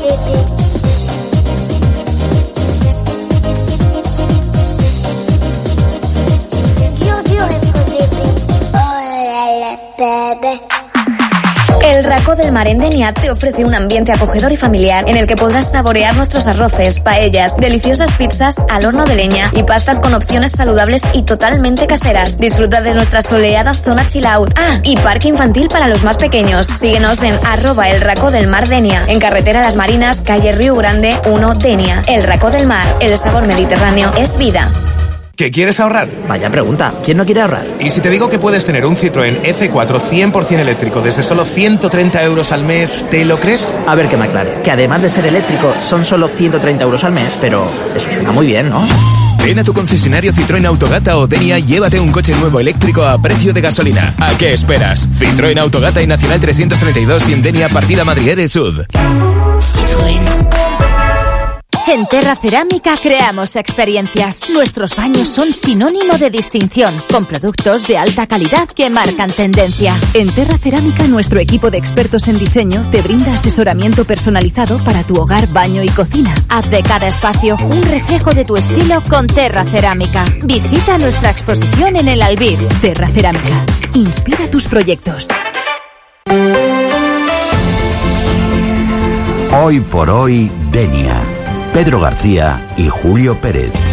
El Racó del Mar en Denia te ofrece un ambiente acogedor y familiar en el que podrás saborear nuestros arroces, paellas, deliciosas pizzas al horno de leña y pastas con opciones saludables y totalmente caseras. Disfruta de nuestra soleada zona chill out. Ah, y parque infantil para los más pequeños. Síguenos en @elRacodelMar Denia, en carretera Las Marinas, calle Río Grande 1, Denia. El Racó del Mar, el sabor mediterráneo es vida. ¿Qué quieres ahorrar? Vaya pregunta, ¿quién no quiere ahorrar? ¿Y si te digo que puedes tener un Citroën C4 100% eléctrico desde solo 130 euros al mes, ¿te lo crees? A ver que me aclare, que además de ser eléctrico son solo 130 euros al mes, pero eso suena muy bien, ¿no? Ven a tu concesionario Citroën Autogata o Denia y llévate un coche nuevo eléctrico a precio de gasolina. ¿A qué esperas? Citroën Autogata y Nacional 332 y en Denia partida Madrid de Sud. Citroën. En Terra Cerámica creamos experiencias. Nuestros baños son sinónimo de distinción, con productos de alta calidad que marcan tendencia. En Terra Cerámica, nuestro equipo de expertos en diseño te brinda asesoramiento personalizado para tu hogar, baño y cocina. Haz de cada espacio un reflejo de tu estilo con Terra Cerámica. Visita nuestra exposición en el Albir. Terra Cerámica. Inspira tus proyectos. Hoy por hoy, Denia. Pedro García y Julio Pérez.